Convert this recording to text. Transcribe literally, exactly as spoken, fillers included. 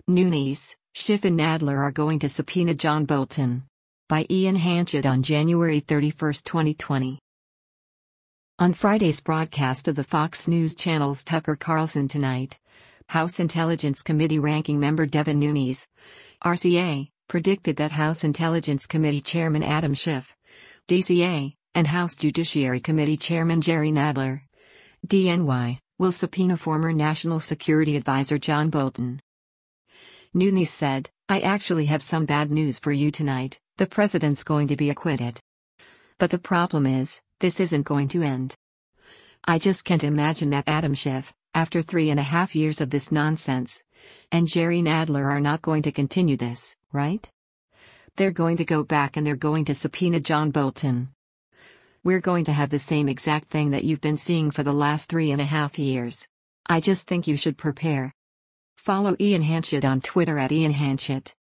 Nunes, Schiff and Nadler are going to subpoena John Bolton. By Ian Hanchett on January thirty-first, twenty twenty. On Friday's broadcast of the Fox News Channel's Tucker Carlson Tonight, House Intelligence Committee Ranking Member Devin Nunes, R C A, predicted that House Intelligence Committee Chairman Adam Schiff, D C A, and House Judiciary Committee Chairman Jerry Nadler, D N Y, will subpoena former National Security Advisor John Bolton. Nunes said, "I actually have some bad news for you tonight. The president's going to be acquitted. But the problem is, this isn't going to end. I just can't imagine that Adam Schiff, after three and a half years of this nonsense, and Jerry Nadler are not going to continue this, right? They're going to go back and they're going to subpoena John Bolton. We're going to have the same exact thing that you've been seeing for the last three and a half years. I just think you should prepare." Follow Ian Hanchett on Twitter at Ian Hanchett.